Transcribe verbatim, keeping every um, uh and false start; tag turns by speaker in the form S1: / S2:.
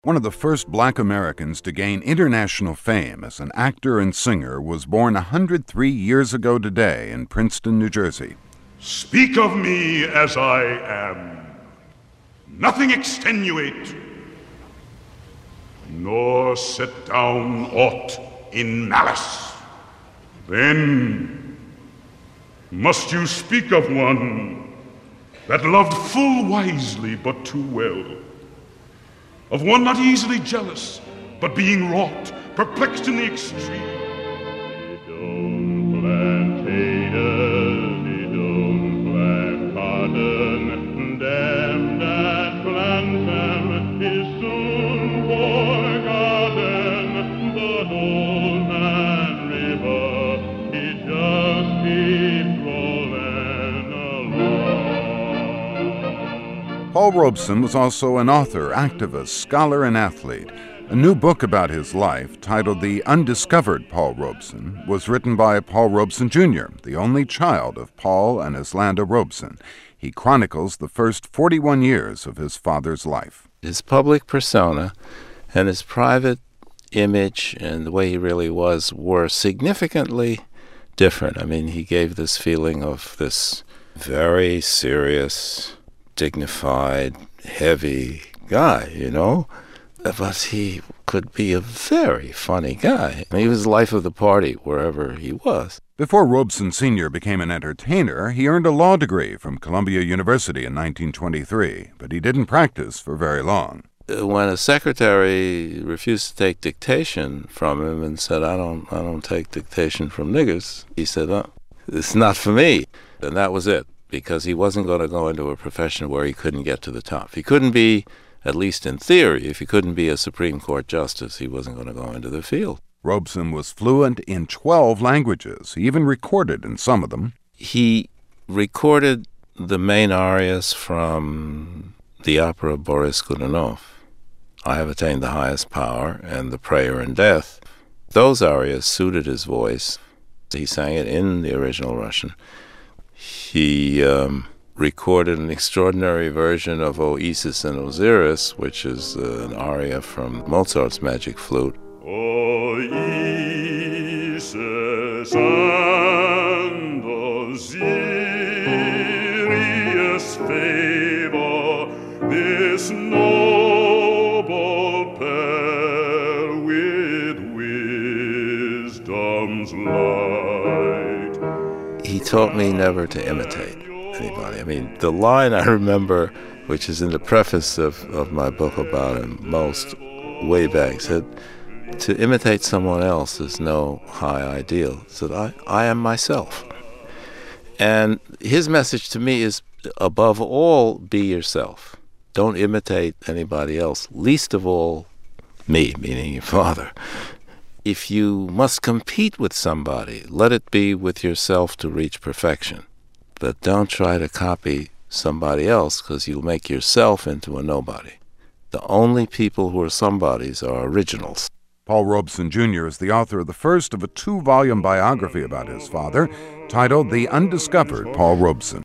S1: One of the first black Americans to gain international fame as an actor and singer was born one hundred three years ago today in Princeton, New Jersey.
S2: Speak of me as I am, nothing extenuate, nor set down aught in malice. Then must you speak of one that loved full wisely but too well, of one not easily jealous, but being wrought, perplexed in the extreme.
S3: They don't plant taters, they don't plant cotton. Them that plants them is soon forgotten. But old man River, he just keeps rolling along.
S1: Paul Robeson was also an author, activist, scholar, and athlete. A new book about his life, titled The Undiscovered Paul Robeson, was written by Paul Robeson Junior, the only child of Paul and Islanda Robeson. He chronicles the first forty-one years of his father's life.
S4: His public persona and his private image and the way he really was were significantly different. I mean, he gave this feeling of this very serious, dignified, heavy guy, you know? But he could be a very funny guy. He was the life of the party wherever he was.
S1: Before Robeson Senior became an entertainer, he earned a law degree from Columbia University in nineteen twenty-three, but he didn't practice for very long.
S4: When a secretary refused to take dictation from him and said, I don't, I don't take dictation from niggers, he said, oh, it's not for me. And that was it, because he wasn't going to go into a profession where he couldn't get to the top. He couldn't be, at least in theory, if he couldn't be a Supreme Court justice, he wasn't going to go into the field.
S1: Robeson was fluent in twelve languages. He even recorded in some of them.
S4: He recorded the main arias from the opera Boris Godunov, I Have Attained the Highest Power, and The Prayer in Death. Those arias suited his voice. He sang it in the original Russian. He um, recorded an extraordinary version of O Isis and Osiris, which is uh, an aria from Mozart's Magic Flute.
S3: O Isis and Osiris favor this noble pair with wisdom's light.
S4: He taught me never to imitate anybody. I mean, the line I remember, which is in the preface of, of my book about him most way back, said, to imitate someone else is no high ideal. He said, I, I am myself. And his message to me is, above all, be yourself. Don't imitate anybody else, least of all me, meaning your father. If you must compete with somebody, let it be with yourself to reach perfection. But don't try to copy somebody else, because you'll make yourself into a nobody. The only people who are somebodies are originals.
S1: Paul Robeson Junior is the author of the first of a two-volume biography about his father, titled The Undiscovered Paul Robeson.